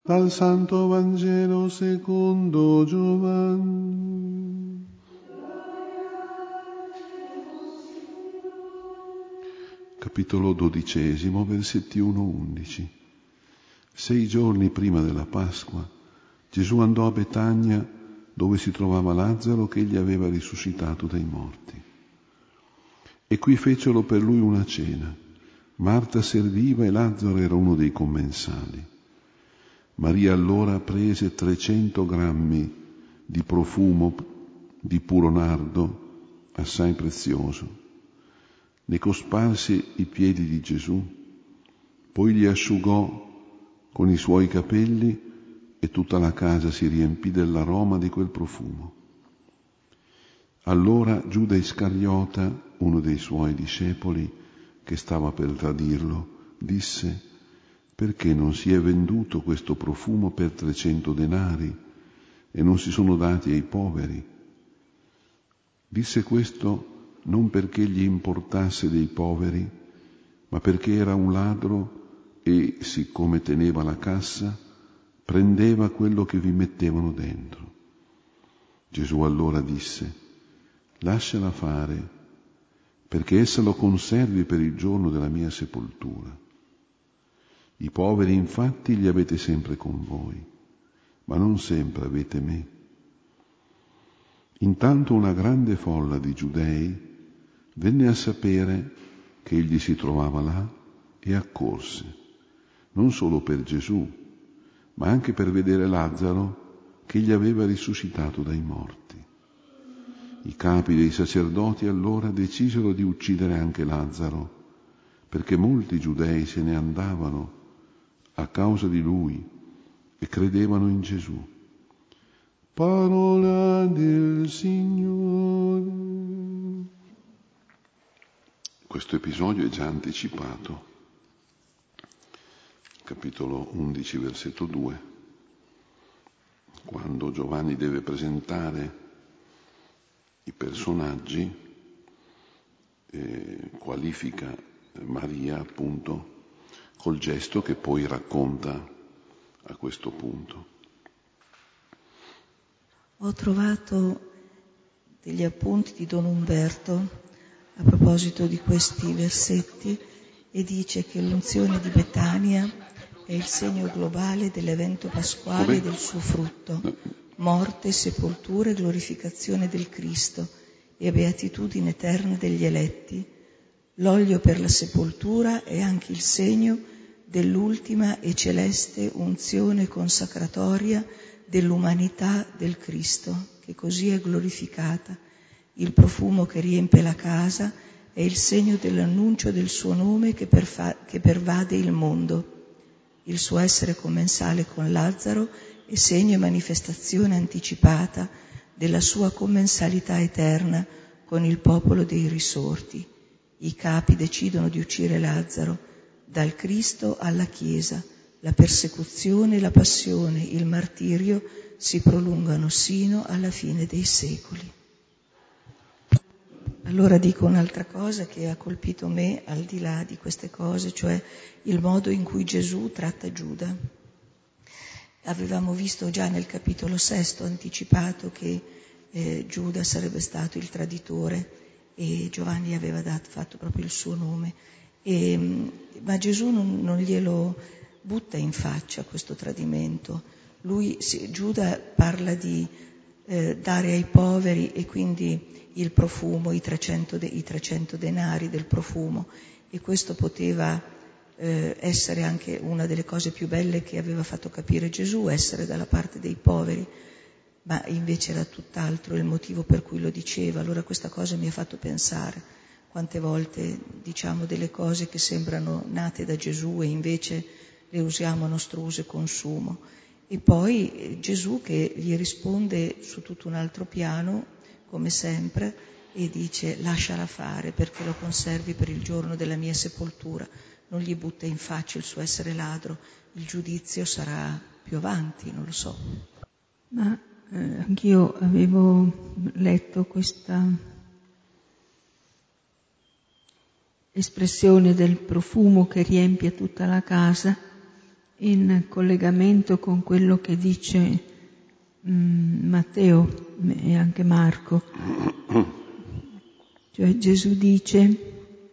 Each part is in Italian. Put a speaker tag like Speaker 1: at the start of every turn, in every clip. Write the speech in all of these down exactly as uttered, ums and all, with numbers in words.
Speaker 1: Dal Santo Vangelo secondo Giovanni. Capitolo dodicesimo, versetti uno undici. Sei giorni prima della Pasqua, Gesù andò a Betania, dove si trovava Lazzaro che egli aveva risuscitato dai morti. E qui fecero per lui una cena. Marta serviva e Lazzaro era uno dei commensali. Maria allora prese trecento grammi di profumo di puro nardo, assai prezioso. Ne cosparse i piedi di Gesù, poi li asciugò con i suoi capelli e tutta la casa si riempì dell'aroma di quel profumo. Allora Giuda Iscariota, uno dei suoi discepoli, che stava per tradirlo, disse: perché non si è venduto questo profumo per trecento denari e non si sono dati ai poveri? Disse questo non perché gli importasse dei poveri, ma perché era un ladro e, siccome teneva la cassa, prendeva quello che vi mettevano dentro. Gesù allora disse: lasciala fare, perché essa lo conservi per il giorno della mia sepoltura. I poveri infatti li avete sempre con voi, ma non sempre avete me. Intanto una grande folla di giudei venne a sapere che egli si trovava là e accorse, non solo per Gesù, ma anche per vedere Lazzaro che egli aveva risuscitato dai morti. I capi dei sacerdoti allora decisero di uccidere anche Lazzaro, perché molti giudei se ne andavano a causa di lui e credevano in Gesù. Parola del Signore. Questo episodio è già anticipato. Capitolo undici, versetto due, quando Giovanni deve presentare i personaggi, eh, qualifica Maria appunto col gesto che poi racconta a questo punto.
Speaker 2: Ho trovato degli appunti di Don Umberto a proposito di questi versetti e dice che l'unzione di Betania è il segno globale dell'evento pasquale
Speaker 1: Come?
Speaker 2: e del suo frutto, morte, sepoltura e glorificazione del Cristo e beatitudine eterna degli eletti. L'olio per la sepoltura è anche il segno dell'ultima e celeste unzione consacratoria dell'umanità del Cristo, che così è glorificata. Il profumo che riempie la casa è il segno dell'annuncio del suo nome che, perfa- che pervade il mondo. Il suo essere commensale con Lazzaro è segno e manifestazione anticipata della sua commensalità eterna con il popolo dei risorti. I capi decidono di uccidere Lazzaro. Dal Cristo alla Chiesa, la persecuzione e la passione, il martirio si prolungano sino alla fine dei secoli. Allora dico un'altra cosa che ha colpito me al di là di queste cose, cioè il modo in cui Gesù tratta Giuda. Avevamo visto già nel capitolo sesto anticipato che eh, Giuda sarebbe stato il traditore e Giovanni aveva dato, fatto proprio il suo nome. E, ma Gesù non, non glielo butta in faccia questo tradimento. Lui, Giuda parla di eh, dare ai poveri e quindi il profumo, i trecento, de, i trecento denari del profumo, e questo poteva eh, essere anche una delle cose più belle che aveva fatto capire Gesù, essere dalla parte dei poveri, ma invece era tutt'altro il motivo per cui lo diceva. Allora questa cosa mi ha fatto pensare quante volte diciamo delle cose che sembrano nate da Gesù e invece le usiamo a nostro uso e consumo. E poi Gesù che gli risponde su tutto un altro piano, come sempre, e dice: lasciala fare perché lo conservi per il giorno della mia sepoltura. Non gli butta in faccia il suo essere ladro. Il giudizio sarà più avanti, non lo so.
Speaker 3: Ma eh, anch'io avevo letto questa espressione del profumo che riempie tutta la casa in collegamento con quello che dice mh, Matteo e anche Marco. Cioè Gesù dice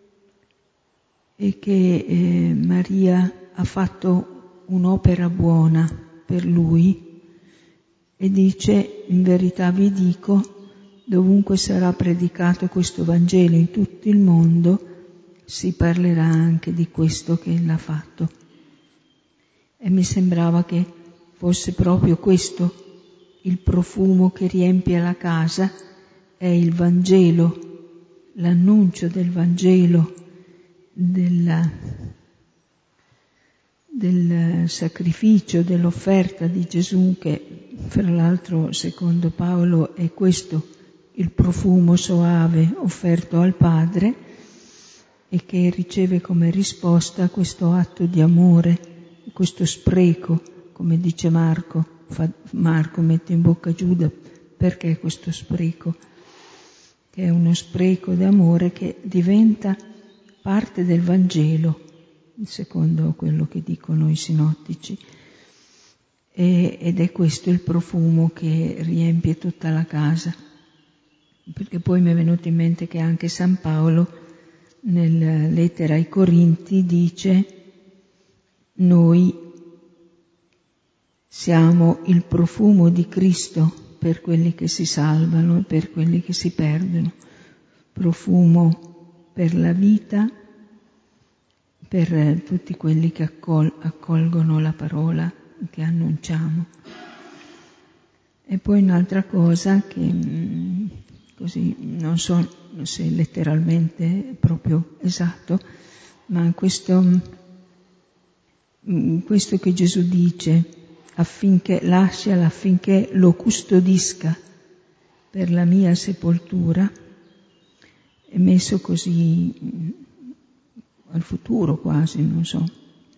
Speaker 3: e che eh, Maria ha fatto un'opera buona per lui e dice: in verità vi dico, dovunque sarà predicato questo Vangelo in tutto il mondo, si parlerà anche di questo che ella ha fatto. E mi sembrava che fosse proprio questo il profumo che riempie la casa, è il Vangelo, l'annuncio del Vangelo, Della, del sacrificio, dell'offerta di Gesù, che fra l'altro secondo Paolo è questo il profumo soave offerto al Padre e che riceve come risposta questo atto di amore, questo spreco, come dice Marco. Fa, Marco mette in bocca Giuda perché questo spreco, che è uno spreco d'amore che diventa parte del Vangelo, secondo quello che dicono i sinottici, e, ed è questo il profumo che riempie tutta la casa. Perché poi mi è venuto in mente che anche San Paolo, nella lettera ai Corinti, dice: noi siamo il profumo di Cristo per quelli che si salvano e per quelli che si perdono, profumo per la vita, per tutti quelli che accol- accolgono la parola che annunciamo. E poi un'altra cosa che mh, così non so se letteralmente è proprio esatto, ma questo, mh, questo che Gesù dice, affinché lasciala, affinché lo custodisca per la mia sepoltura, è messo così al futuro quasi, non so.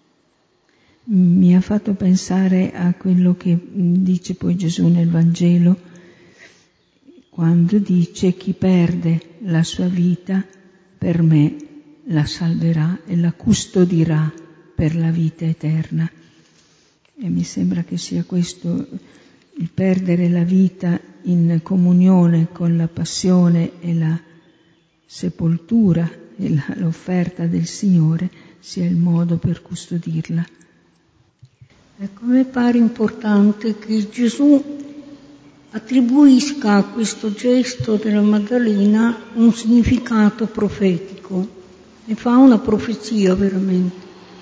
Speaker 3: Mi ha fatto pensare a quello che dice poi Gesù nel Vangelo, quando dice: chi perde la sua vita per me la salverà e la custodirà per la vita eterna. E mi sembra che sia questo, il perdere la vita in comunione con la passione e la sepoltura e la, l'offerta del Signore, sia il modo per custodirla.
Speaker 4: Ecco, a me pare importante che Gesù attribuisca a questo gesto della Maddalena un significato profetico e fa una profezia veramente.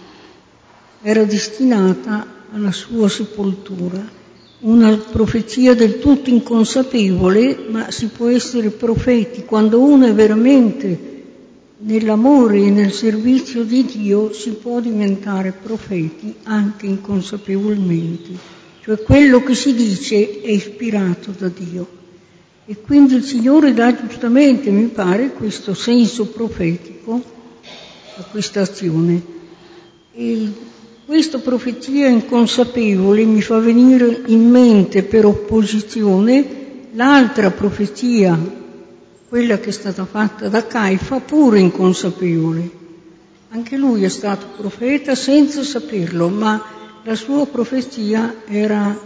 Speaker 4: Era destinata alla sua sepoltura, una profezia del tutto inconsapevole, ma si può essere profeti quando uno è veramente nell'amore e nel servizio di Dio, si può diventare profeti anche inconsapevolmente, cioè quello che si dice è ispirato da Dio. E quindi il Signore dà giustamente, mi pare, questo senso profetico a questa azione. E questa profezia inconsapevole mi fa venire in mente per opposizione l'altra profezia, quella che è stata fatta da Caifa, pure inconsapevole. Anche lui è stato profeta senza saperlo, ma la sua profezia era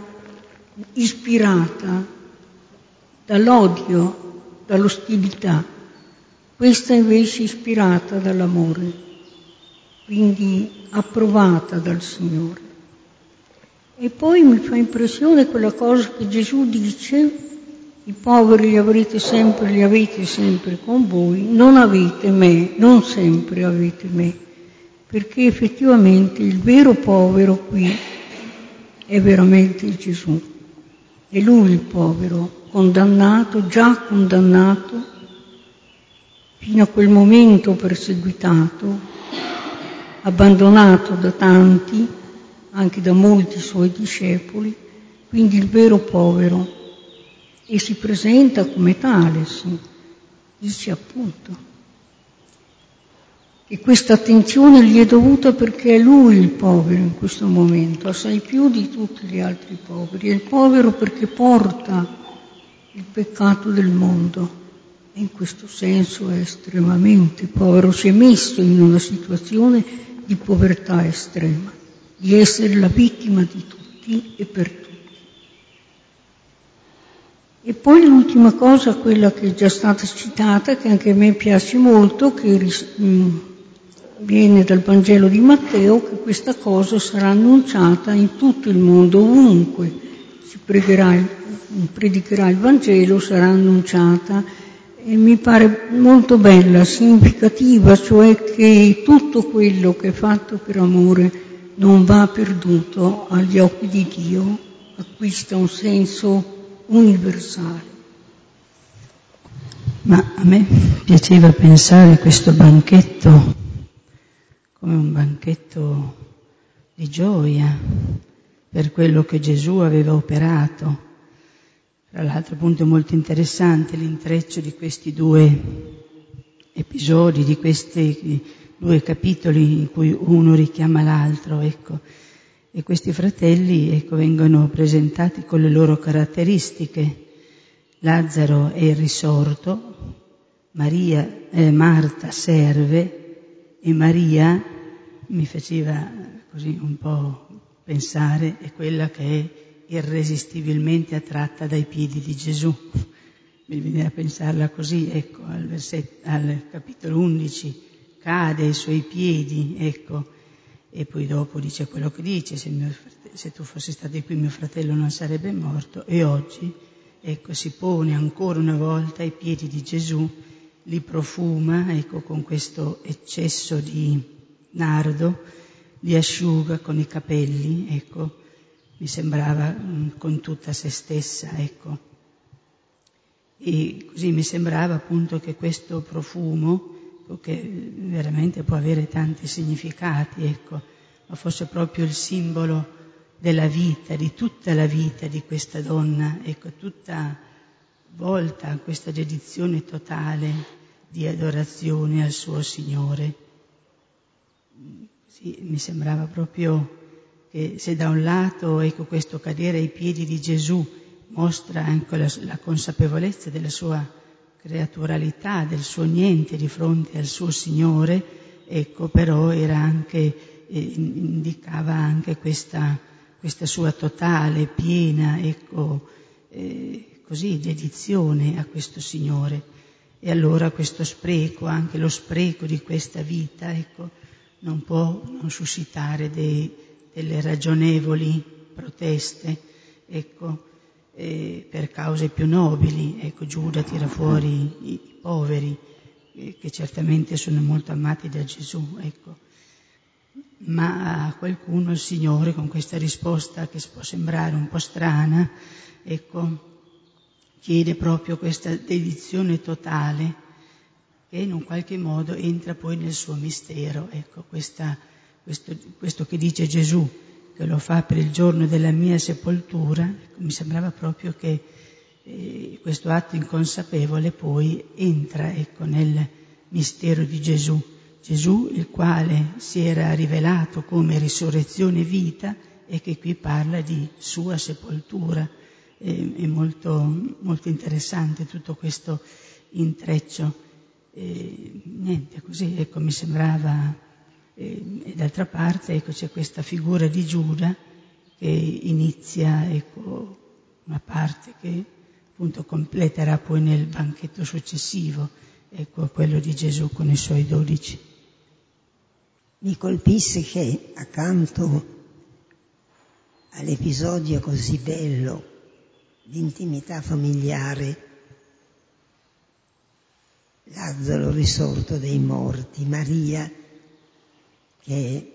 Speaker 4: ispirata dall'odio, dall'ostilità. Questa invece ispirata dall'amore, quindi approvata dal Signore. E poi mi fa impressione quella cosa che Gesù dice: i poveri li avrete sempre, li avete sempre con voi, non avete me, non sempre avete me, perché effettivamente il vero povero qui è veramente Gesù. È lui il povero, condannato, già condannato, fino a quel momento perseguitato, abbandonato da tanti, anche da molti suoi discepoli, quindi il vero povero. E si presenta come tale, sì. Dice appunto che questa attenzione gli è dovuta perché è lui il povero in questo momento, assai più di tutti gli altri poveri. È il povero perché porta il peccato del mondo e in questo senso è estremamente povero, si è messo in una situazione di povertà estrema, di essere la vittima di tutti e per tutti. E poi l'ultima cosa, quella che è già stata citata, che anche a me piace molto, che mh, viene dal Vangelo di Matteo, che questa cosa sarà annunciata in tutto il mondo, ovunque si pregherà, predicherà il Vangelo, sarà annunciata. E mi pare molto bella, significativa, cioè che tutto quello che è fatto per amore non va perduto agli occhi di Dio, acquista un senso universale.
Speaker 3: Ma a me piaceva pensare questo banchetto come un banchetto di gioia per quello che Gesù aveva operato. Tra l'altro appunto è molto interessante l'intreccio di questi due episodi, di questi due capitoli in cui uno richiama l'altro, ecco. E questi fratelli, ecco, vengono presentati con le loro caratteristiche. Lazzaro è il risorto, Maria, eh, Marta serve e Maria, mi faceva così un po' pensare, è quella che è irresistibilmente attratta dai piedi di Gesù. Mi viene a pensarla così, ecco, al, versetto, al capitolo undici, cade ai suoi piedi, ecco, e poi dopo dice quello che dice, se, mio fratello, se tu fossi stato qui mio fratello non sarebbe morto, e oggi, ecco, si pone ancora una volta ai piedi di Gesù, li profuma, ecco, con questo eccesso di nardo, li asciuga con i capelli, ecco, mi sembrava mh, con tutta se stessa, ecco. E così mi sembrava appunto che questo profumo, che veramente può avere tanti significati, ecco, ma fosse proprio il simbolo della vita, di tutta la vita di questa donna, ecco, tutta volta a questa dedizione totale di adorazione al suo Signore. Sì, mi sembrava proprio che se da un lato, ecco, questo cadere ai piedi di Gesù mostra anche la, la consapevolezza della sua creaturalità, del suo niente di fronte al suo Signore, ecco, però era anche, eh, indicava anche questa, questa sua totale, piena, ecco, eh, così, dedizione a questo Signore. E allora questo spreco, anche lo spreco di questa vita, ecco, non può non suscitare dei, delle ragionevoli proteste, ecco, eh, per cause più nobili. Ecco, Giuda tira fuori i, i poveri, eh, che certamente sono molto amati da Gesù, ecco. Ma a qualcuno il Signore, con questa risposta che può sembrare un po' strana, ecco, chiede proprio questa dedizione totale, che in un qualche modo entra poi nel suo mistero, ecco, questa, questo, questo che dice Gesù, che lo fa per il giorno della mia sepoltura, ecco, mi sembrava proprio che eh, questo atto inconsapevole poi entra, ecco, nel mistero di Gesù. Gesù, il quale si era rivelato come risurrezione e vita, e che qui parla di sua sepoltura. Eh, è molto, molto interessante tutto questo intreccio. Eh, niente, così, ecco, mi sembrava. E, e d'altra parte, ecco, c'è questa figura di Giuda che inizia, ecco, una parte che appunto completerà poi nel banchetto successivo, ecco, quello di Gesù con i suoi dodici.
Speaker 5: Mi colpisse che accanto all'episodio così bello di intimità familiare, Lazzaro risorto dai morti, Maria che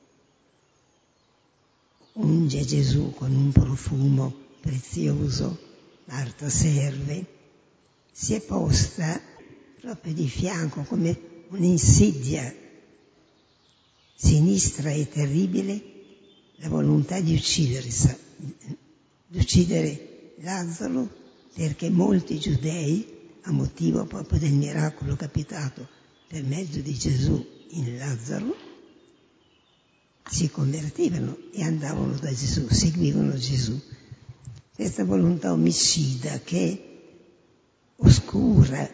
Speaker 5: unge Gesù con un profumo prezioso, Marta serve, si è posta proprio di fianco come un'insidia sinistra e terribile la volontà di uccidere, di uccidere Lazzaro, perché molti giudei, a motivo proprio del miracolo capitato per mezzo di Gesù in Lazzaro, si convertivano e andavano da Gesù, seguivano Gesù. Questa volontà omicida che oscura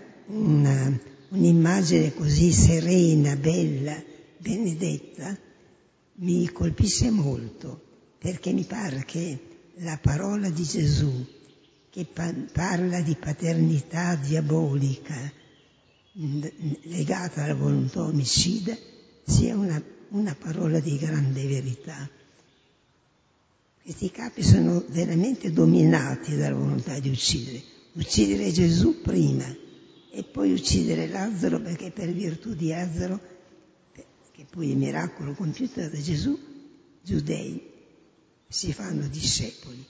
Speaker 5: una, un'immagine così serena, bella, benedetta, mi colpisce molto, perché mi pare che la parola di Gesù, che pa- parla di paternità diabolica legata alla volontà omicida, sia una, una parola di grande verità. Questi capi sono veramente dominati dalla volontà di uccidere. Uccidere Gesù prima e poi uccidere Lazzaro, perché per virtù di Lazzaro, che poi è il miracolo compiuto da Gesù, giudei si fanno discepoli.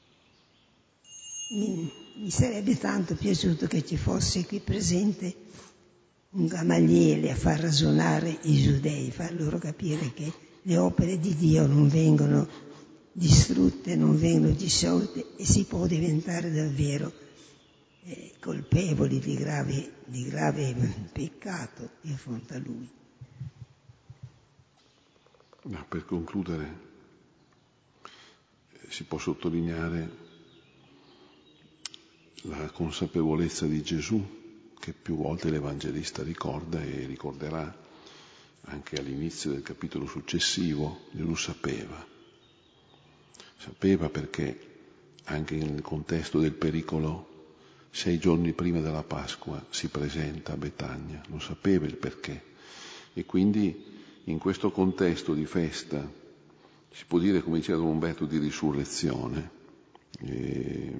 Speaker 5: Mi, mi sarebbe tanto piaciuto che ci fosse qui presente un Gamaliele a far ragionare i giudei, far loro capire che le opere di Dio non vengono distrutte, non vengono disciolte e si può diventare davvero eh, colpevoli di grave, di grave peccato di fronte a Lui.
Speaker 1: No, per concludere, si può sottolineare la consapevolezza di Gesù che più volte l'Evangelista ricorda e ricorderà anche all'inizio del capitolo successivo. Gesù sapeva, sapeva perché anche nel contesto del pericolo sei giorni prima della Pasqua si presenta a Betania, lo sapeva il perché, e quindi in questo contesto di festa, si può dire, come diceva Don Umberto, di risurrezione, e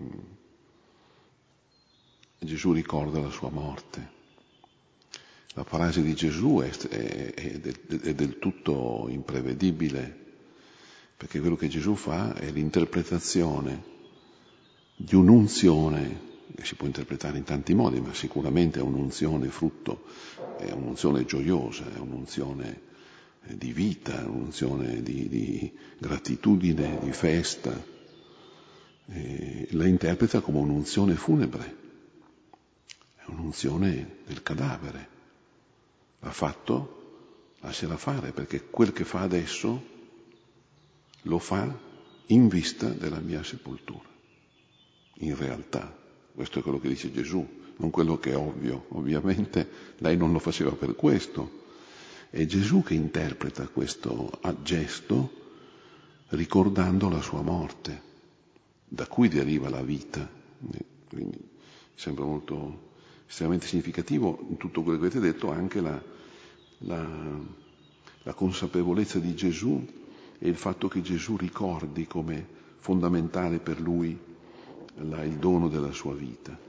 Speaker 1: Gesù ricorda la sua morte. La frase di Gesù è, è, è, del, è del tutto imprevedibile, perché quello che Gesù fa è l'interpretazione di un'unzione, che si può interpretare in tanti modi, ma sicuramente è un'unzione frutto, è un'unzione gioiosa, è un'unzione di vita, è un'unzione di, di gratitudine, di festa. E la interpreta come un'unzione funebre, è un'unzione del cadavere. L'ha fatto, lasciala fare, perché quel che fa adesso lo fa in vista della mia sepoltura. In realtà, questo è quello che dice Gesù, non quello che è ovvio. Ovviamente lei non lo faceva per questo. È Gesù che interpreta questo gesto ricordando la sua morte, da cui deriva la vita. Quindi sembra molto estremamente significativo in tutto quello che avete detto anche la, la, la consapevolezza di Gesù e il fatto che Gesù ricordi come fondamentale per lui la, il dono della sua vita.